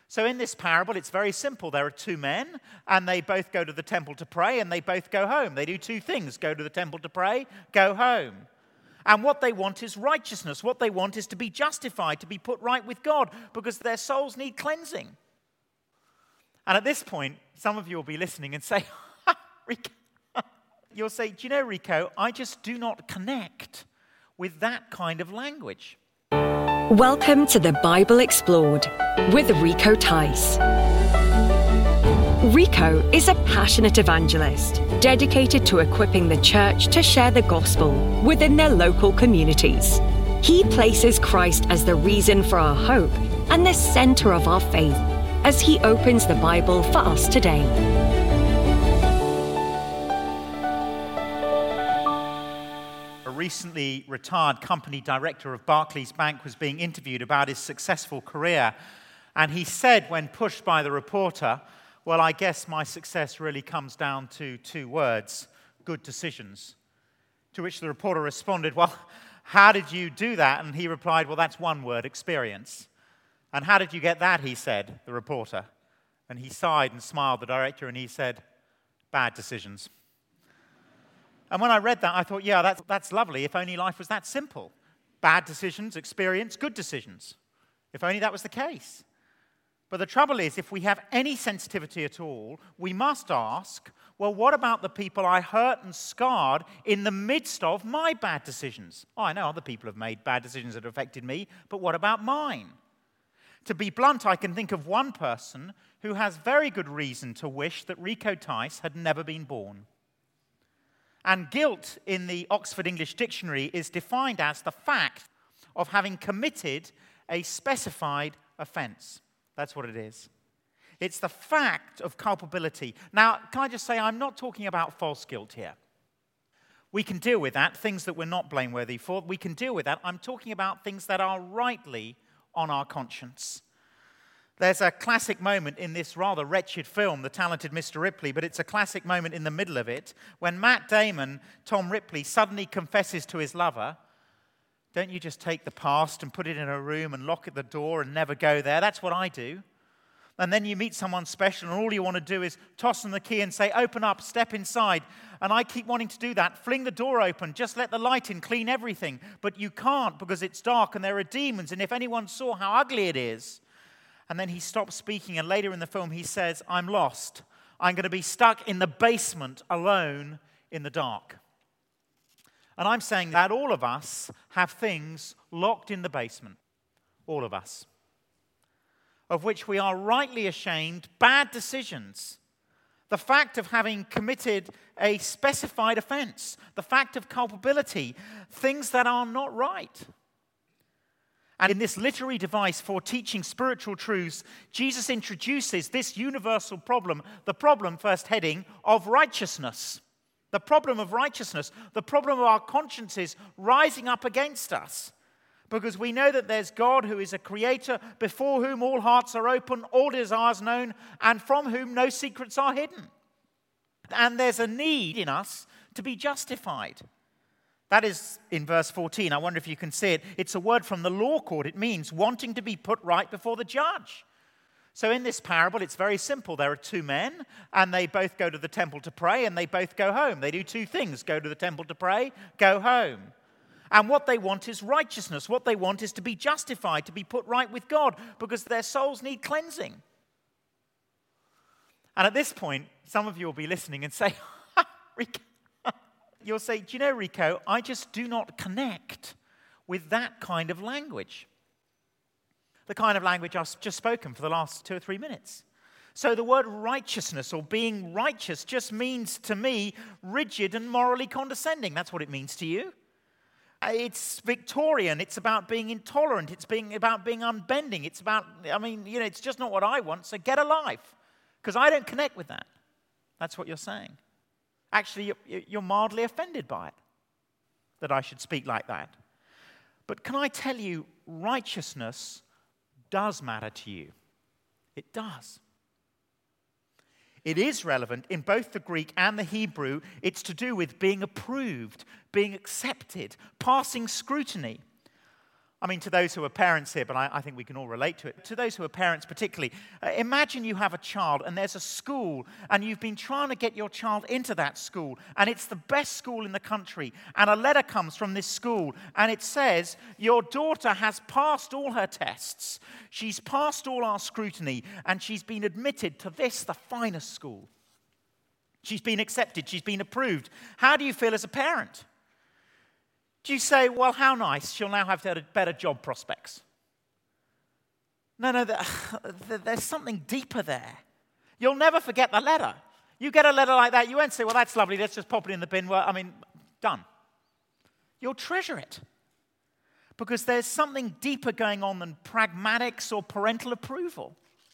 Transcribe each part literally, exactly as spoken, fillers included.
So in this parable, it's very simple. There are two men, and they both go to the temple to pray, and they both go home. They do two things: go to the temple to pray, go home. And what they want is righteousness. What they want is to be justified, to be put right with God, because their souls need cleansing. And at this point, some of you will be listening and say, ha, Rico. You'll say, do you know, Rico, I just do not connect with that kind of language. Welcome to the Bible Explored with Rico Tice. Rico is a passionate evangelist dedicated to equipping the church to share the gospel within their local communities. He places Christ as the reason for our hope and the center of our faith as he opens the Bible for us today. A recently retired company director of Barclays Bank was being interviewed about his successful career, and he said, when pushed by the reporter, well, I guess my success really comes down to two words: good decisions. To which the reporter responded, well, how did you do that? And he replied, well, that's one word: experience. And how did you get that? He said, the reporter. And he sighed and smiled, the director, and he said, bad decisions. And when I read that, I thought, yeah, that's, that's lovely. If only life was that simple. Bad decisions, experience, good decisions. If only that was the case. But the trouble is, if we have any sensitivity at all, we must ask, well, what about the people I hurt and scarred in the midst of my bad decisions? Oh, I know other people have made bad decisions that affected me, but what about mine? To be blunt, I can think of one person who has very good reason to wish that Rico Tice had never been born. And guilt in the Oxford English Dictionary is defined as the fact of having committed a specified offense. That's what it is. It's the fact of culpability. Now, can I just say, I'm not talking about false guilt here. We can deal with that, things that we're not blameworthy for. We can deal with that. I'm talking about things that are rightly on our conscience. There's a classic moment in this rather wretched film, The Talented Mister Ripley, but it's a classic moment in the middle of it when Matt Damon, Tom Ripley, suddenly confesses to his lover, don't you just take the past and put it in a room and lock at the door and never go there? That's what I do. And then you meet someone special and all you want to do is toss them the key and say, open up, step inside. And I keep wanting to do that. Fling the door open, just let the light in, clean everything. But you can't because it's dark and there are demons. And if anyone saw how ugly it is. And then he stops speaking, and later in the film he says, I'm lost. I'm going to be stuck in the basement alone in the dark. And I'm saying that all of us have things locked in the basement. All of us. Of which we are rightly ashamed, bad decisions. The fact of having committed a specified offense. The fact of culpability. Things that are not right. And in this literary device for teaching spiritual truths, Jesus introduces this universal problem, the problem, first heading, of righteousness. The problem of righteousness, the problem of our consciences rising up against us. Because we know that there's God who is a creator, before whom all hearts are open, all desires known, and from whom no secrets are hidden. And there's a need in us to be justified. That is in verse fourteen. I wonder if you can see it. It's a word from the law court. It means wanting to be put right before the judge. So in this parable, it's very simple. There are two men, and they both go to the temple to pray, and they both go home. They do two things: go to the temple to pray, go home. And what they want is righteousness. What they want is to be justified, to be put right with God, because their souls need cleansing. And at this point, some of you will be listening and say, ha, Rico. You'll say, do you know, Rico, I just do not connect with that kind of language. The kind of language I've just spoken for the last two or three minutes. So the word righteousness or being righteous just means to me rigid and morally condescending. That's what it means to you. It's Victorian. It's about being intolerant. It's being about being unbending. It's about, I mean, you know, it's just not what I want, so get a life. Because I don't connect with that. That's what you're saying. Actually, you're mildly offended by it, that I should speak like that. But can I tell you, righteousness does matter to you. It does. It is relevant in both the Greek and the Hebrew. It's to do with being approved, being accepted, passing scrutiny. I mean, to those who are parents here, but I, I think we can all relate to it. To those who are parents particularly, uh, imagine you have a child and there's a school and you've been trying to get your child into that school and it's the best school in the country and a letter comes from this school and it says, your daughter has passed all her tests, she's passed all our scrutiny and she's been admitted to this, the finest school. She's been accepted, she's been approved. How do you feel as a parent? Do you say, well, how nice, she'll now have better job prospects? No, no, there's something deeper there. You'll never forget the letter. You get a letter like that, you won't say, well, that's lovely, let's just pop it in the bin. Well, I mean, done. You'll treasure it. Because there's something deeper going on than pragmatics or parental approval.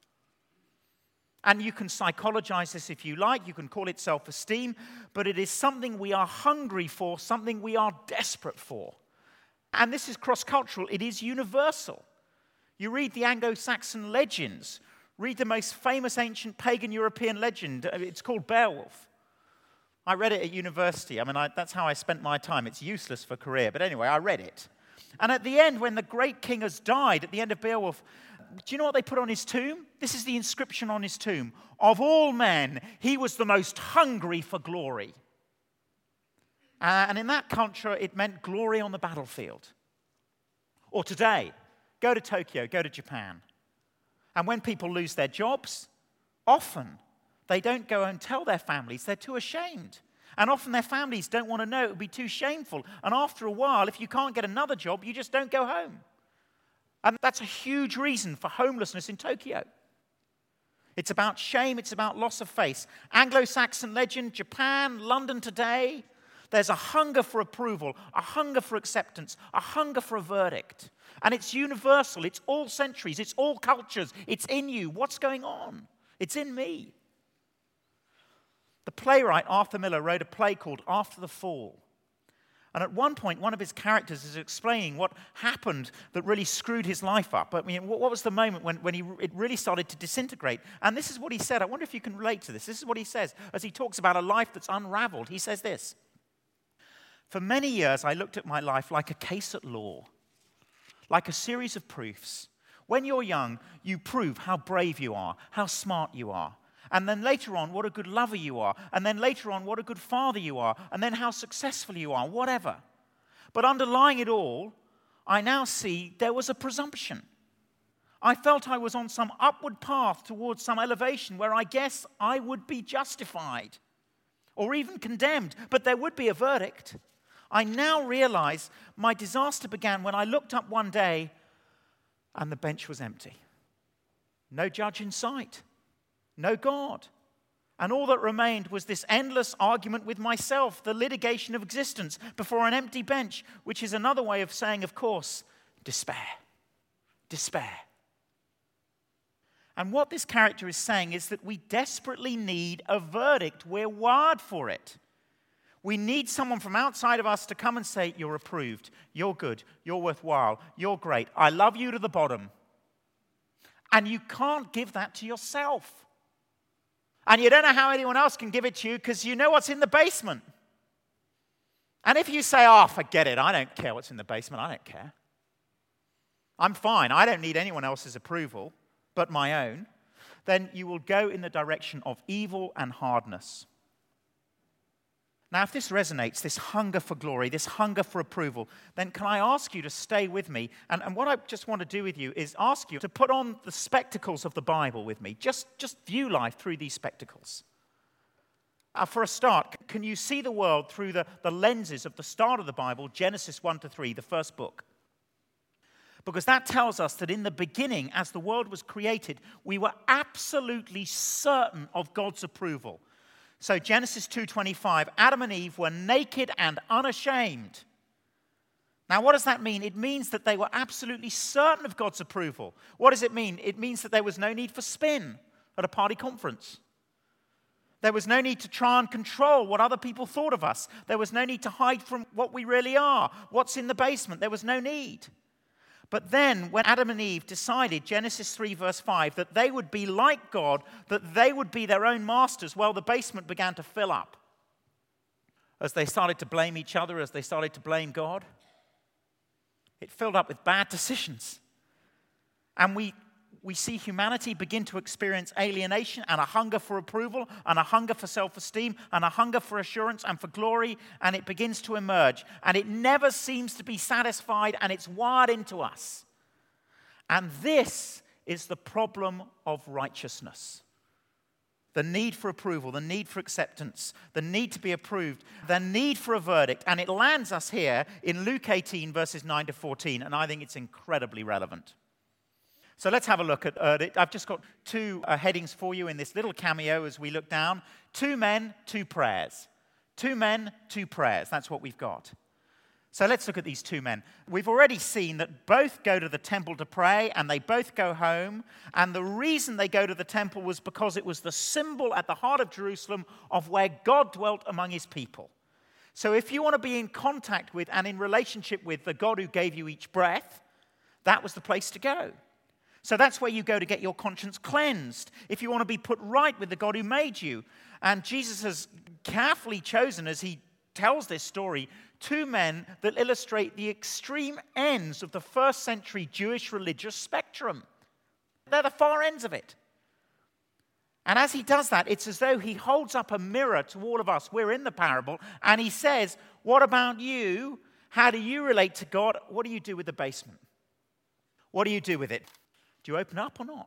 And you can psychologize this if you like, you can call it self-esteem, but it is something we are hungry for, something we are desperate for. And this is cross-cultural, it is universal. You read the Anglo-Saxon legends, read the most famous ancient pagan European legend, it's called Beowulf. I read it at university, I mean, I, that's how I spent my time, it's useless for career, but anyway, I read it. And at the end, when the great king has died, at the end of Beowulf, do you know what they put on his tomb? This is the inscription on his tomb. Of all men, he was the most hungry for glory. Uh, and in that culture, it meant glory on the battlefield. Or today, go to Tokyo, go to Japan. And when people lose their jobs, often they don't go and tell their families. They're too ashamed. And often their families don't want to know. It would be too shameful. And after a while, if you can't get another job, you just don't go home. And that's a huge reason for homelessness in Tokyo. It's about shame, it's about loss of face. Anglo-Saxon legend, Japan, London today, there's a hunger for approval, a hunger for acceptance, a hunger for a verdict. And it's universal, it's all centuries, it's all cultures, it's in you. What's going on? It's in me. The playwright Arthur Miller wrote a play called After the Fall. And at one point, one of his characters is explaining what happened that really screwed his life up. I mean, what was the moment when, when he, it really started to disintegrate? And this is what he said. I wonder if you can relate to this. This is what he says as he talks about a life that's unraveled. He says this: for many years, I looked at my life like a case at law, like a series of proofs. When you're young, you prove how brave you are, how smart you are. And then later on, what a good lover you are. And then later on, what a good father you are. And then how successful you are, whatever. But underlying it all, I now see there was a presumption. I felt I was on some upward path towards some elevation where I guess I would be justified or even condemned, but there would be a verdict. I now realize my disaster began when I looked up one day and the bench was empty. No judge in sight. No God. And all that remained was this endless argument with myself, the litigation of existence before an empty bench, which is another way of saying, of course, despair. Despair. And what this character is saying is that we desperately need a verdict. We're wired for it. We need someone from outside of us to come and say, you're approved, you're good, you're worthwhile, you're great, I love you to the bottom. And you can't give that to yourself. And you don't know how anyone else can give it to you because you know what's in the basement. And if you say, oh, forget it, I don't care what's in the basement, I don't care. I'm fine, I don't need anyone else's approval but my own, then you will go in the direction of evil and hardness. Now, if this resonates, this hunger for glory, this hunger for approval, then can I ask you to stay with me? And, and what I just want to do with you is ask you to put on the spectacles of the Bible with me. Just, just view life through these spectacles. Uh, for a start, can you see the world through the, the lenses of the start of the Bible, Genesis one to three, the first book? Because that tells us that in the beginning, as the world was created, we were absolutely certain of God's approval. So Genesis two twenty-five, Adam and Eve were naked and unashamed. Now, what does that mean? It means that they were absolutely certain of God's approval. What does it mean? It means that there was no need for spin at a party conference. There was no need to try and control what other people thought of us. There was no need to hide from what we really are, what's in the basement. There was no need. But then, when Adam and Eve decided, Genesis three verse five, that they would be like God, that they would be their own masters, well, the basement began to fill up. As they started to blame each other, as they started to blame God, It filled up with bad decisions. And we, we see humanity begin to experience alienation and a hunger for approval and a hunger for self-esteem and a hunger for assurance and for glory, and it begins to emerge. And it never seems to be satisfied, and it's wired into us. And this is the problem of righteousness. The need for approval, the need for acceptance, the need to be approved, the need for a verdict. And it lands us here in Luke eighteen, verses nine to fourteen, and I think it's incredibly relevant. So let's have a look at uh, it. I've just got two uh, headings for you in this little cameo as we look down. Two men, two prayers. Two men, two prayers. That's what we've got. So let's look at these two men. We've already seen that both go to the temple to pray, and they both go home. And the reason they go to the temple was because it was the symbol at the heart of Jerusalem of where God dwelt among his people. So if you want to be in contact with and in relationship with the God who gave you each breath, that was the place to go. So that's where you go to get your conscience cleansed, if you want to be put right with the God who made you. And Jesus has carefully chosen, as he tells this story, two men that illustrate the extreme ends of the first century Jewish religious spectrum. They're the far ends of it. And as he does that, it's as though he holds up a mirror to all of us. We're in the parable, and he says, what about you? How do you relate to God? What do you do with the basement? What do you do with it? Do you open up or not?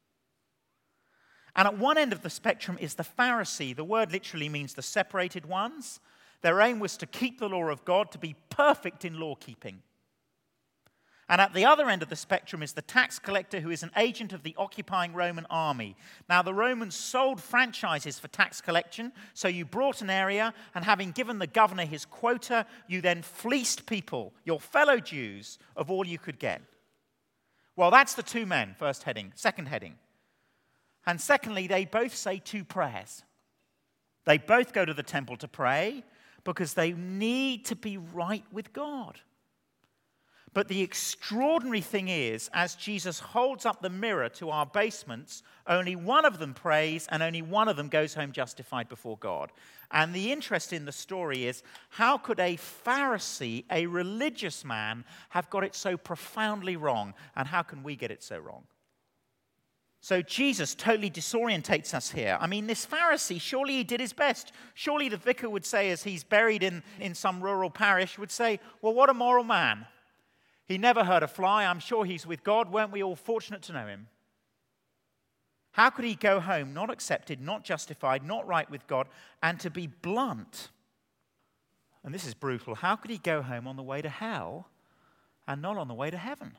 And at one end of the spectrum is the Pharisee. The word literally means the separated ones. Their aim was to keep the law of God, to be perfect in law keeping. And at the other end of the spectrum is the tax collector, who is an agent of the occupying Roman army. Now, the Romans sold franchises for tax collection, so you brought an area, and having given the governor his quota, you then fleeced people, your fellow Jews, of all you could get. Well, that's the two men, first heading. Second heading. And secondly, they both say two prayers. They both go to the temple to pray because they need to be right with God. But the extraordinary thing is, as Jesus holds up the mirror to our basements, only one of them prays and only one of them goes home justified before God. And the interest in the story is, how could a Pharisee, a religious man, have got it so profoundly wrong? And how can we get it so wrong? So Jesus totally disorientates us here. I mean, this Pharisee, surely he did his best. Surely the vicar would say, as he's buried in, in some rural parish, would say, well, what a moral man. He never hurt a fly. I'm sure he's with God. Weren't we all fortunate to know him? How could he go home not accepted, not justified, not right with God? And to be blunt, and this is brutal, how could he go home on the way to hell and not on the way to heaven?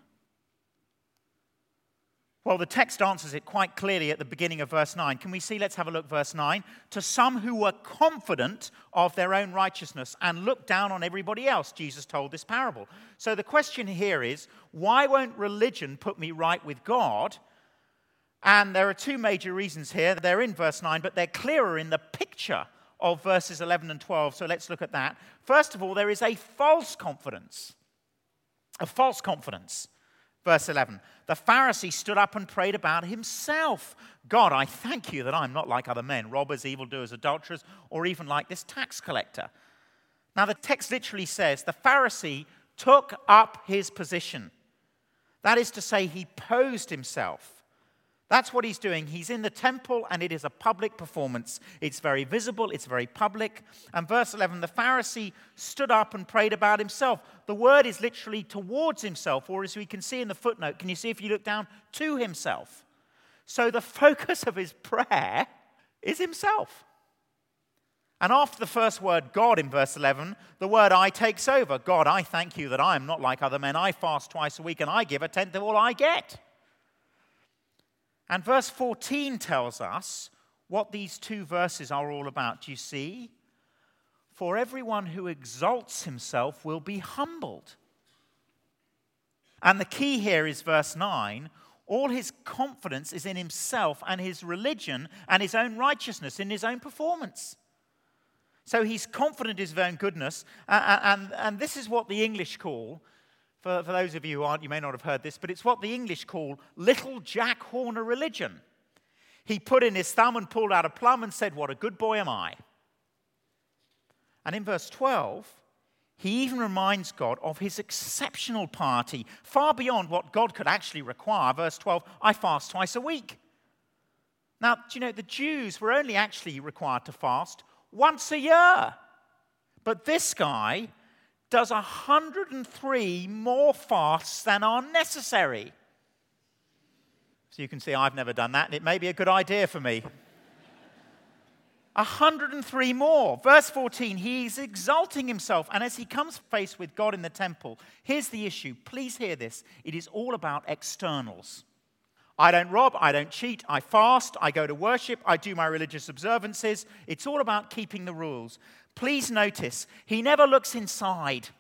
Well, the text answers it quite clearly at the beginning of verse nine. Can we see? Let's have a look, verse nine. To some who were confident of their own righteousness and looked down on everybody else, Jesus told this parable. So the question here is, why won't religion put me right with God? And there are two major reasons here. They're in verse nine, but they're clearer in the picture of verses eleven and twelve. So let's look at that. First of all, there is a false confidence. A false confidence. Verse eleven, the Pharisee stood up and prayed about himself. God, I thank you that I'm not like other men, robbers, evildoers, adulterers, or even like this tax collector. Now, the text literally says the Pharisee took up his position. That is to say, he posed himself. That's what he's doing. He's in the temple, and it is a public performance. It's very visible. It's very public. And verse eleven, the Pharisee stood up and prayed about himself. The word is literally towards himself, or as we can see in the footnote, can you see if you look down, to himself. So the focus of his prayer is himself. And after the first word, God, in verse eleven, the word I takes over. God, I thank you that I am not like other men. I fast twice a week, and I give a tenth of all I get. And verse fourteen tells us what these two verses are all about. Do you see? For everyone who exalts himself will be humbled. And the key here is verse nine. All his confidence is in himself and his religion and his own righteousness, in his own performance. So he's confident in his own goodness. And, and, and this is what the English call, For, for those of you who aren't, you may not have heard this, but it's what the English call little Jack Horner religion. He put in his thumb and pulled out a plum and said, what a good boy am I. And in verse twelve, he even reminds God of his exceptional piety, far beyond what God could actually require. Verse twelve, I fast twice a week. Now, do you know, the Jews were only actually required to fast once a year. But this guy does one hundred three more fasts than are necessary. So you can see I've never done that, and it may be a good idea for me. one hundred three more. Verse fourteen, he's exalting himself, and as he comes face with God in the temple, here's the issue. Please hear this. It is all about externals. I don't rob, I don't cheat, I fast, I go to worship, I do my religious observances. It's all about keeping the rules. Please notice, he never looks inside.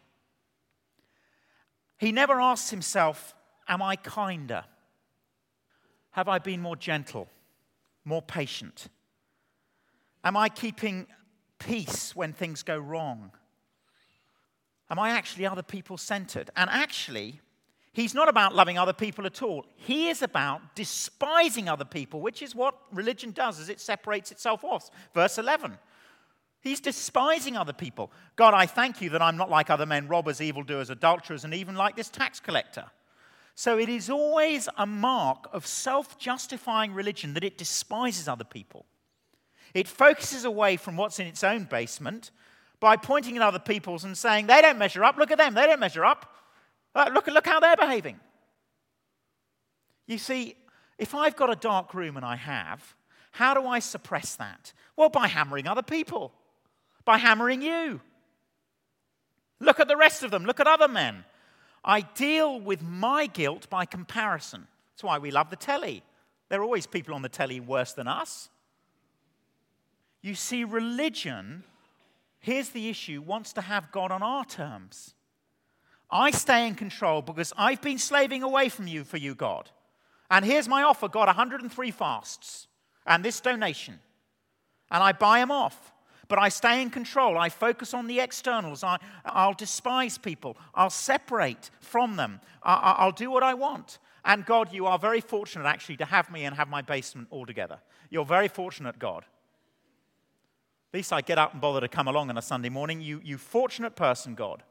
He never asks himself, am I kinder? Have I been more gentle, more patient? Am I keeping peace when things go wrong? Am I actually other people-centered? And actually, he's not about loving other people at all. He is about despising other people, which is what religion does as it separates itself off. Verse eleven. He's despising other people. God, I thank you that I'm not like other men, robbers, evildoers, adulterers, and even like this tax collector. So it is always a mark of self-justifying religion that it despises other people. It focuses away from what's in its own basement by pointing at other people's and saying, they don't measure up, look at them, they don't measure up. Uh, look, look how they're behaving. You see, if I've got a dark room, and I have, how do I suppress that? Well, by hammering other people, by hammering you. Look at the rest of them, look at other men. I deal with my guilt by comparison. That's why we love the telly. There are always people on the telly worse than us. You see, religion, here's the issue, wants to have God on our terms. I stay in control because I've been slaving away from you for you, God. And here's my offer, God, one hundred three fasts and this donation. And I buy them off. But I stay in control. I focus on the externals. I, I'll despise people. I'll separate from them. I, I'll do what I want. And God, you are very fortunate actually to have me and have my basement all together. You're very fortunate, God. At least I get up and bother to come along on a Sunday morning. You, you fortunate person, God.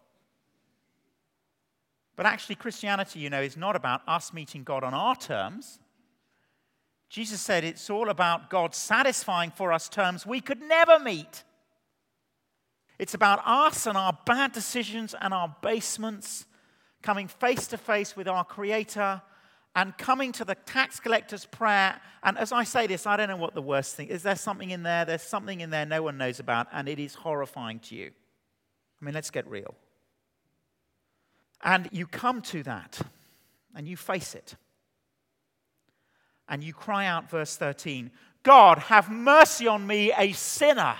But actually, Christianity, you know, is not about us meeting God on our terms. Jesus said it's all about God satisfying for us terms we could never meet. It's about us and our bad decisions and our basements coming face to face with our Creator and coming to the tax collector's prayer. And as I say this, I don't know what the worst thing is. There something in there? There's something in there no one knows about, and it is horrifying to you. I mean, let's get real. And you come to that, and you face it. And you cry out, verse thirteen, God, have mercy on me, a sinner.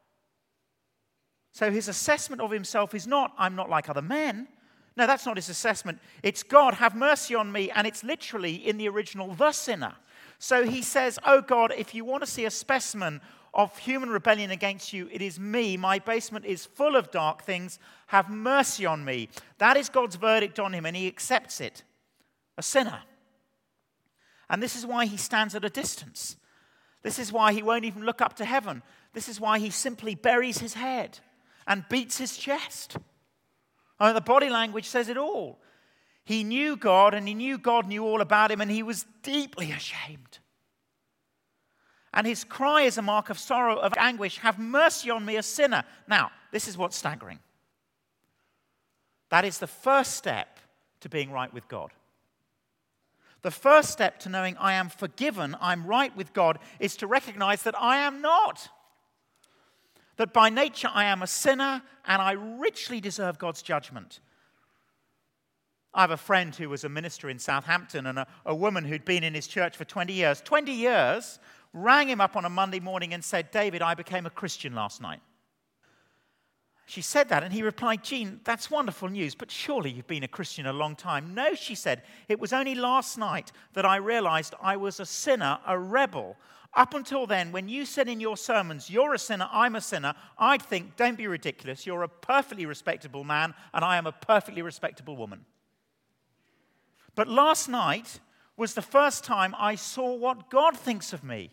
So his assessment of himself is not, I'm not like other men. No, that's not his assessment. It's, God, have mercy on me. And it's literally, in the original, the sinner. So he says, oh God, if you want to see a specimen of human rebellion against you, it is me. My basement is full of dark things. Have mercy on me. That is God's verdict on him, and he accepts it. A sinner. And this is why he stands at a distance. This is why he won't even look up to heaven. This is why he simply buries his head and beats his chest. I mean, the body language says it all. He knew God, and he knew God knew all about him, and he was deeply ashamed. And his cry is a mark of sorrow, of anguish. Have mercy on me, a sinner. Now, this is what's staggering. That is the first step to being right with God. The first step to knowing I am forgiven, I'm right with God, is to recognize that I am not. That by nature I am a sinner and I richly deserve God's judgment. I have a friend who was a minister in Southampton, and a, a woman who'd been in his church for twenty years. twenty years, rang him up on a Monday morning and said, David, I became a Christian last night. She said that, and he replied, Jean, that's wonderful news, but surely you've been a Christian a long time. No, she said, it was only last night that I realized I was a sinner, a rebel. Up until then, when you said in your sermons, you're a sinner, I'm a sinner, I'd think, don't be ridiculous, you're a perfectly respectable man, and I am a perfectly respectable woman. But last night was the first time I saw what God thinks of me.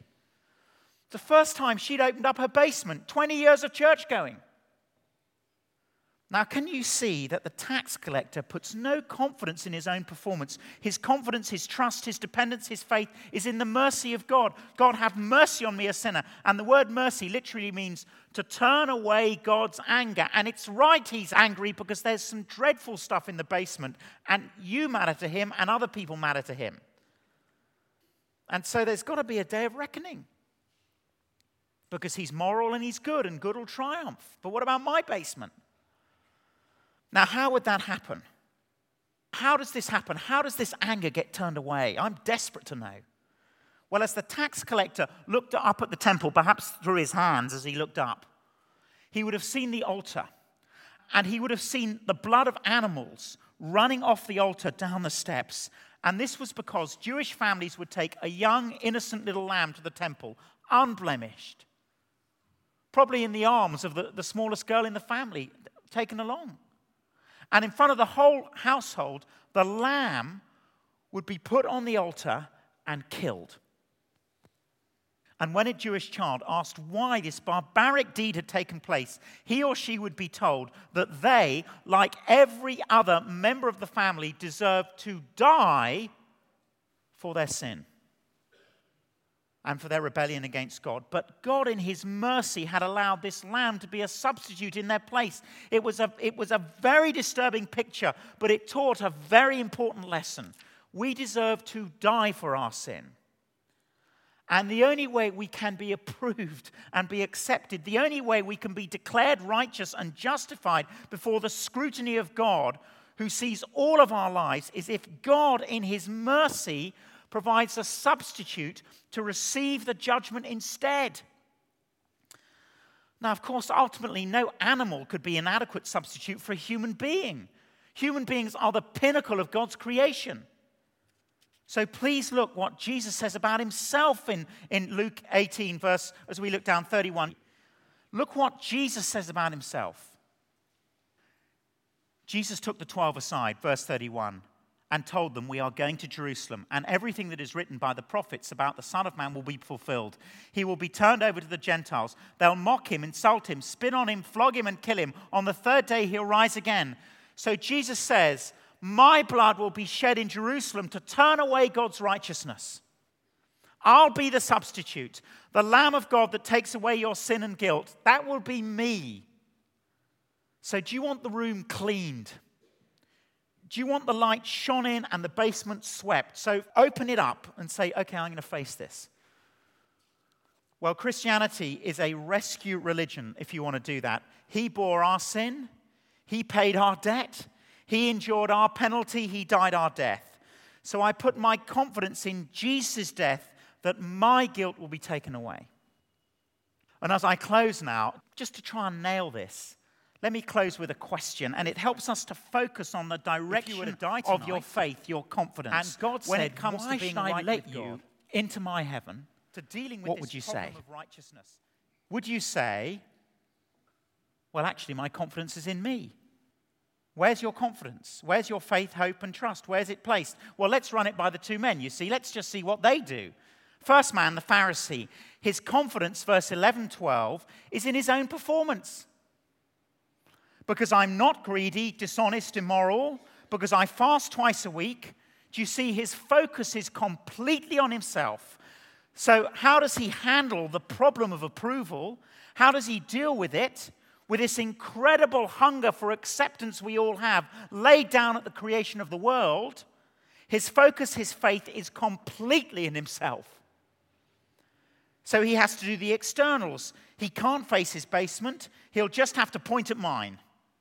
The first time she'd opened up her basement, twenty years of church going. Now, can you see that the tax collector puts no confidence in his own performance? His confidence, his trust, his dependence, his faith is in the mercy of God. God, have mercy on me, a sinner. And the word mercy literally means to turn away God's anger. And it's right he's angry because there's some dreadful stuff in the basement. And you matter to him and other people matter to him. And so there's got to be a day of reckoning. Because he's moral and he's good and good will triumph. But what about my basement? Now, how would that happen? How does this happen? How does this anger get turned away? I'm desperate to know. Well, as the tax collector looked up at the temple, perhaps through his hands as he looked up, he would have seen the altar, and he would have seen the blood of animals running off the altar down the steps. And this was because Jewish families would take a young, innocent little lamb to the temple, unblemished, probably in the arms of the, the smallest girl in the family, taken along. And in front of the whole household, the lamb would be put on the altar and killed. And when a Jewish child asked why this barbaric deed had taken place, he or she would be told that they, like every other member of the family, deserved to die for their sin and for their rebellion against God. But God in his mercy had allowed this lamb to be a substitute in their place. It was a, it was a very disturbing picture, but it taught a very important lesson. We deserve to die for our sin. And the only way we can be approved and be accepted, the only way we can be declared righteous and justified before the scrutiny of God, who sees all of our lives, is if God in his mercy provides a substitute to receive the judgment instead. Now, of course, ultimately, no animal could be an adequate substitute for a human being. Human beings are the pinnacle of God's creation. So please look what Jesus says about himself in, in Luke eighteen, verse, as we look down, thirty-one. Look what Jesus says about himself. Jesus took the twelve aside, verse thirty-one. And told them, we are going to Jerusalem, and everything that is written by the prophets about the Son of Man will be fulfilled. He will be turned over to the Gentiles. They'll mock him, insult him, spit on him, flog him, and kill him. On the third day, he'll rise again. So Jesus says, my blood will be shed in Jerusalem to turn away God's righteousness. I'll be the substitute, the Lamb of God that takes away your sin and guilt. That will be me. So do you want the room cleaned? Do you want the light shone in and the basement swept? So open it up and say, okay, I'm going to face this. Well, Christianity is a rescue religion, if you want to do that. He bore our sin. He paid our debt. He endured our penalty. He died our death. So I put my confidence in Jesus' death that my guilt will be taken away. And as I close now, just to try and nail this, let me close with a question, and it helps us to focus on the direction of your faith, your confidence. And God said, when it comes to being right with you into my heaven, to dealing with what would you say? Of righteousness, would you say, well, actually, my confidence is in me? Where's your confidence? Where's your faith, hope, and trust? Where's it placed? Well, let's run it by the two men, you see. Let's just see what they do. First man, the Pharisee, his confidence, verse eleven, twelve, is in his own performance. Because I'm not greedy, dishonest, immoral, because I fast twice a week. Do you see his focus is completely on himself? So how does he handle the problem of approval? How does he deal with it? With this incredible hunger for acceptance we all have laid down at the creation of the world, his focus, his faith is completely in himself. So he has to do the externals. He can't face his basement. He'll just have to point at mine.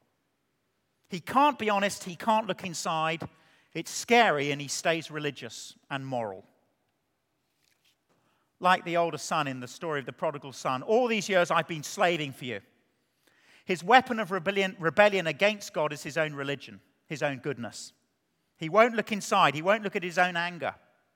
He can't be honest, he can't look inside. It's scary, and he stays religious and moral. Like the older son in the story of the prodigal son, all these years I've been slaving for you. His weapon of rebellion, rebellion against God is his own religion, his own goodness. He won't look inside, he won't look at his own anger.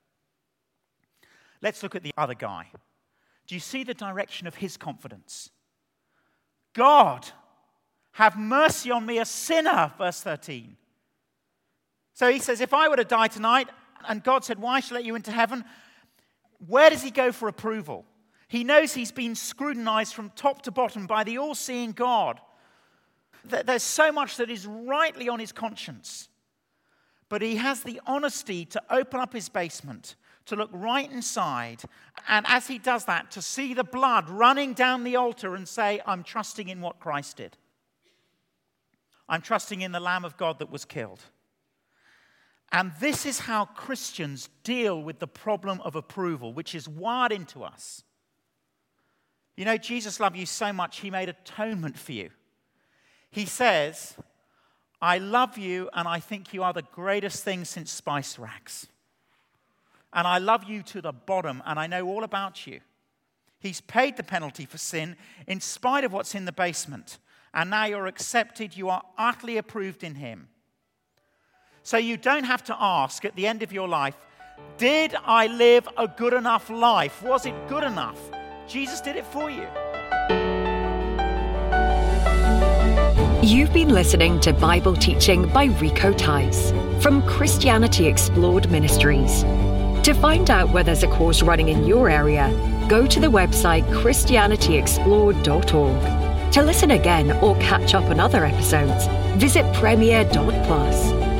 Let's look at the other guy. Do you see the direction of his confidence? God, have mercy on me, a sinner, verse thirteen. So he says, if I were to die tonight, and God said, why should I let you into heaven? Where does he go for approval? He knows he's been scrutinized from top to bottom by the all-seeing God. There's so much that is rightly on his conscience. But he has the honesty to open up his basement, to look right inside, and as he does that, to see the blood running down the altar and say, I'm trusting in what Christ did. I'm trusting in the Lamb of God that was killed. And this is how Christians deal with the problem of approval, which is wired into us. You know, Jesus loved you so much, he made atonement for you. He says, I love you and I think you are the greatest thing since spice racks. And I love you to the bottom and I know all about you. He's paid the penalty for sin in spite of what's in the basement. And now you're accepted, you are utterly approved in him. So you don't have to ask at the end of your life, did I live a good enough life? Was it good enough? Jesus did it for you. You've been listening to Bible teaching by Rico Tice from Christianity Explored Ministries. To find out where there's a course running in your area, go to the website christianity explored dot org. To listen again or catch up on other episodes, visit premier dot plus.